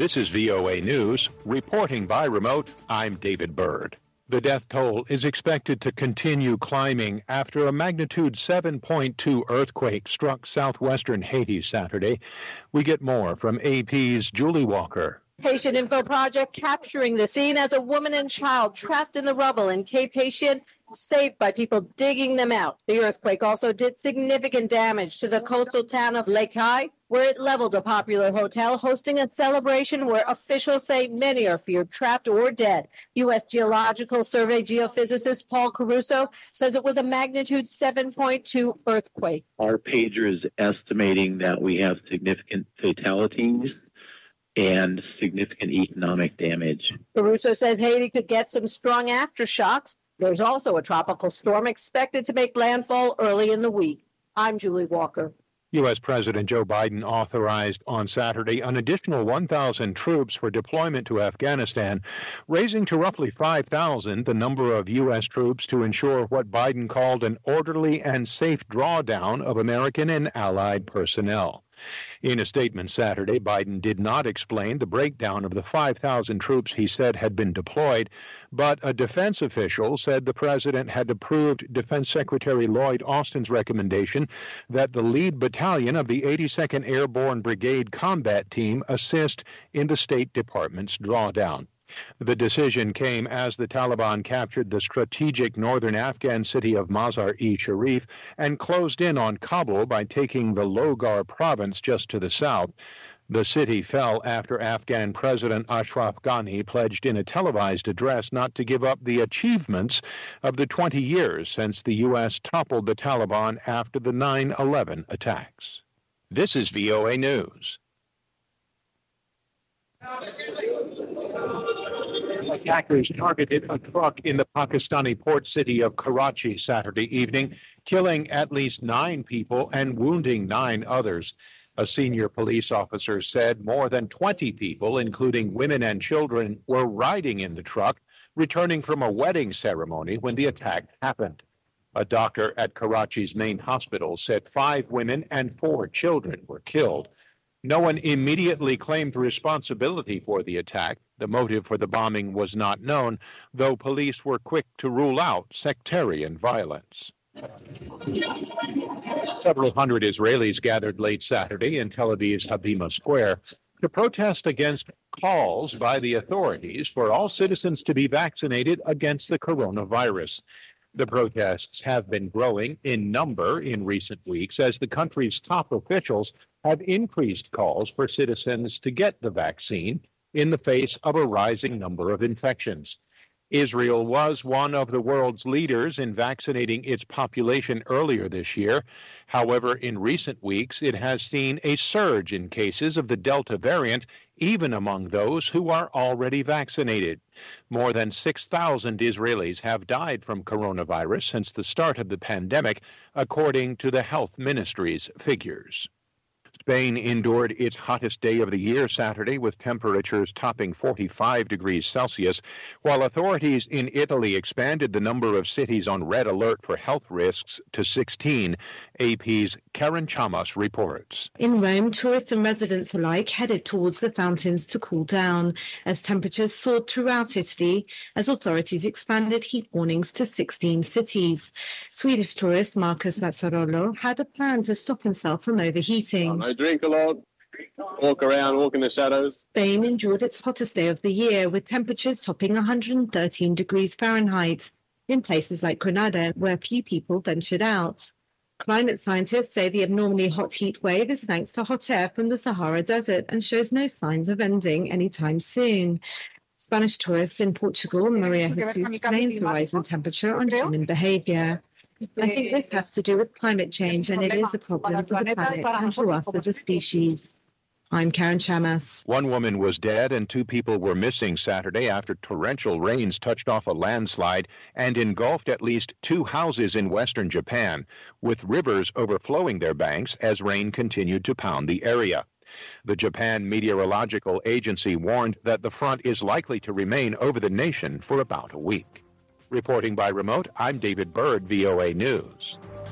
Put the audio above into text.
This is VOA News. Reporting by remote, I'm David Byrd. The death toll is expected to continue climbing after a magnitude 7.2 earthquake struck southwestern Haiti Saturday. We get more from AP's Julie Walker. Haitian Info Project capturing the scene as a woman and child trapped in the rubble in Cape Haitian, saved by people digging them out. The earthquake also did significant damage to the coastal town of Les Cayes, where it leveled a popular hotel, hosting a celebration where officials say many are feared trapped or dead. U.S. Geological Survey geophysicist Paul Caruso says it was a magnitude 7.2 earthquake. Our pager is estimating that we have significant fatalities and significant economic damage. Caruso says Haiti could get some strong aftershocks. There's also a tropical storm expected to make landfall early in the week. I'm Julie Walker. U.S. President Joe Biden authorized on Saturday an additional 1,000 troops for deployment to Afghanistan, raising to roughly 5,000 the number of U.S. troops to ensure what Biden called an orderly and safe drawdown of American and allied personnel. In a statement Saturday, Biden did not explain the breakdown of the 5,000 troops he said had been deployed, but a defense official said the president had approved Defense Secretary Lloyd Austin's recommendation that the lead battalion of the 82nd Airborne Brigade Combat Team assist in the State Department's drawdown. The decision came as the Taliban captured the strategic northern Afghan city of Mazar-e-Sharif and closed in on Kabul by taking the Logar province just to the south. The city fell after Afghan President Ashraf Ghani pledged in a televised address not to give up the achievements of the 20 years since the U.S. toppled the Taliban after the 9/11 attacks. This is VOA News. Attackers targeted a truck in the Pakistani port city of Karachi Saturday evening, killing at least 9 people and wounding 9 others. A senior police officer said more than 20 people, including women and children, were riding in the truck, returning from a wedding ceremony when the attack happened. A doctor at Karachi's main hospital said 5 women and 4 children were killed. No one immediately claimed responsibility for the attack. The motive for the bombing was not known, though police were quick to rule out sectarian violence. Several hundred Israelis gathered late Saturday in Tel Aviv's Habima Square to protest against calls by the authorities for all citizens to be vaccinated against the coronavirus. The protests have been growing in number in recent weeks as the country's top officials have increased calls for citizens to get the vaccine in the face of a rising number of infections. Israel was one of the world's leaders in vaccinating its population earlier this year. However, in recent weeks, it has seen a surge in cases of the Delta variant, even among those who are already vaccinated. More than 6,000 Israelis have died from coronavirus since the start of the pandemic, according to the health ministry's figures. Spain endured its hottest day of the year Saturday with temperatures topping 45 degrees Celsius, while authorities in Italy expanded the number of cities on red alert for health risks to 16. AP's Karen Chamas reports. In Rome, tourists and residents alike headed towards the fountains to cool down as temperatures soared throughout Italy as authorities expanded heat warnings to 16 cities. Swedish tourist Marcus Mazzarolo had a plan to stop himself from overheating. I drink a lot, walk around, walk in the shadows. Spain endured its hottest day of the year with temperatures topping 113 degrees Fahrenheit in places like Granada, where few people ventured out. Climate scientists say the abnormally hot heat wave is thanks to hot air from the Sahara Desert and shows no signs of ending anytime soon. Spanish tourists in Portugal, Maria Jesus, blames the rise in temperature on human behavior. I think this has to do with climate change, and it is a problem for the planet and for us as a species. I'm Karen Chamas. 1 woman was dead and 2 people were missing Saturday after torrential rains touched off a landslide and engulfed at least 2 houses in western Japan, with rivers overflowing their banks as rain continued to pound the area. The Japan Meteorological Agency warned that the front is likely to remain over the nation for about a week. Reporting by remote, I'm David Byrd, VOA News.